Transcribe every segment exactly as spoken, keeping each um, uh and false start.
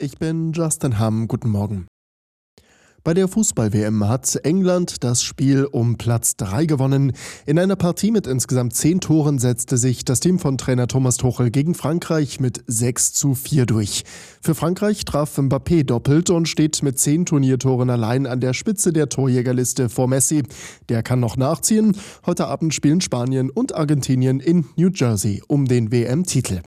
Ich bin Justin Hamm. Guten Morgen. Bei der Fußball-W M hat England das Spiel um Platz drei gewonnen. In einer Partie mit insgesamt zehn Toren setzte sich das Team von Trainer Thomas Tuchel gegen Frankreich mit sechs zu vier durch. Für Frankreich traf Mbappé doppelt und steht mit zehn Turniertoren allein an der Spitze der Torjägerliste vor Messi. Der kann noch nachziehen. Heute Abend spielen Spanien und Argentinien in New Jersey um den W M-Titel.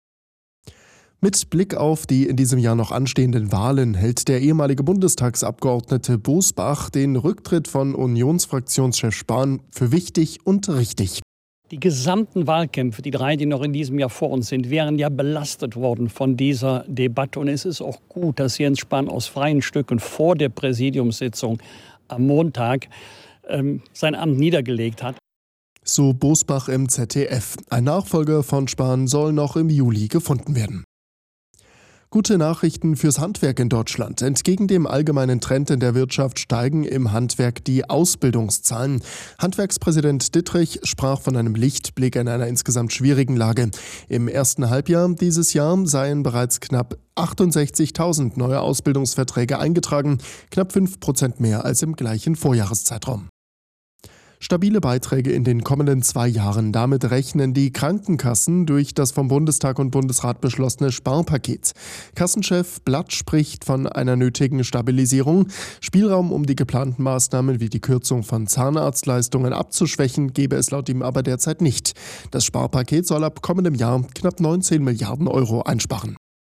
Mit Blick auf die in diesem Jahr noch anstehenden Wahlen hält der ehemalige Bundestagsabgeordnete Bosbach den Rücktritt von Unionsfraktionschef Spahn für wichtig und richtig. Die gesamten Wahlkämpfe, die drei, die noch in diesem Jahr vor uns sind, wären ja belastet worden von dieser Debatte. Und es ist auch gut, dass Jens Spahn aus freien Stücken vor der Präsidiumssitzung am Montag ähm, sein Amt niedergelegt hat. So Bosbach im Z D F. Ein Nachfolger von Spahn soll noch im Juli gefunden werden. Gute Nachrichten fürs Handwerk in Deutschland. Entgegen dem allgemeinen Trend in der Wirtschaft steigen im Handwerk die Ausbildungszahlen. Handwerkspräsident Dittrich sprach von einem Lichtblick in einer insgesamt schwierigen Lage. Im ersten Halbjahr dieses Jahr seien bereits knapp achtundsechzigtausend neue Ausbildungsverträge eingetragen, knapp fünf Prozent mehr als im gleichen Vorjahreszeitraum. Stabile Beiträge in den kommenden zwei Jahren. Damit rechnen die Krankenkassen durch das vom Bundestag und Bundesrat beschlossene Sparpaket. Kassenchef Blatt spricht von einer nötigen Stabilisierung. Spielraum, um die geplanten Maßnahmen wie die Kürzung von Zahnarztleistungen abzuschwächen, gebe es laut ihm aber derzeit nicht. Das Sparpaket soll ab kommendem Jahr knapp neunzehn Milliarden Euro einsparen.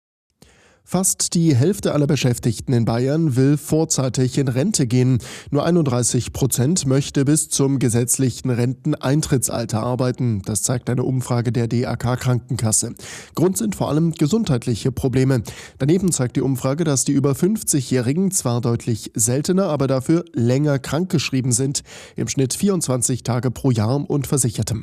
Fast die Hälfte aller Beschäftigten in Bayern will vorzeitig in Rente gehen. Nur einunddreißig Prozent möchte bis zum gesetzlichen Renteneintrittsalter arbeiten. Das zeigt eine Umfrage der D A K-Krankenkasse. Grund sind vor allem gesundheitliche Probleme. Daneben zeigt die Umfrage, dass die über fünfzigjährigen zwar deutlich seltener, aber dafür länger krankgeschrieben sind. Im Schnitt vierundzwanzig Tage pro Jahr und Versichertem.